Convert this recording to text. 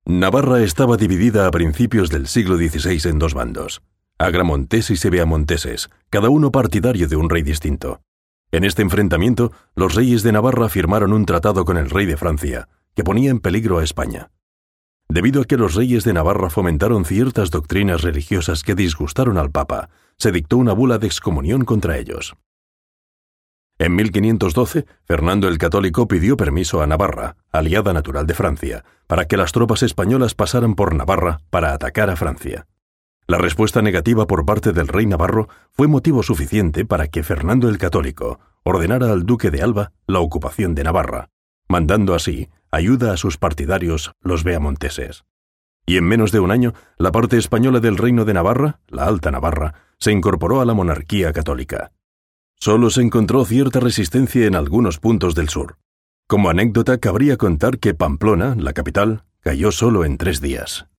Navarra estaba dividida a principios del siglo XVI en dos bandos, agramonteses y beamonteses, cada uno partidario de un rey distinto. En este enfrentamiento, los reyes de Navarra firmaron un tratado con el rey de Francia, que ponía en peligro a España. Debido a que los reyes de Navarra fomentaron ciertas doctrinas religiosas que disgustaron al Papa, se dictó una bula de excomunión contra ellos. En 1512, Fernando el Católico pidió permiso a Navarra, aliada natural de Francia, para que las tropas españolas pasaran por Navarra para atacar a Francia. La respuesta negativa por parte del rey navarro fue motivo suficiente para que Fernando el Católico ordenara al duque de Alba la ocupación de Navarra, mandando así ayuda a sus partidarios, los beamonteses. Y en menos de un año, la parte española del reino de Navarra, la Alta Navarra, se incorporó a la monarquía católica. Solo se encontró cierta resistencia en algunos puntos del sur. Como anécdota, cabría contar que Pamplona, la capital, cayó solo en 3 días.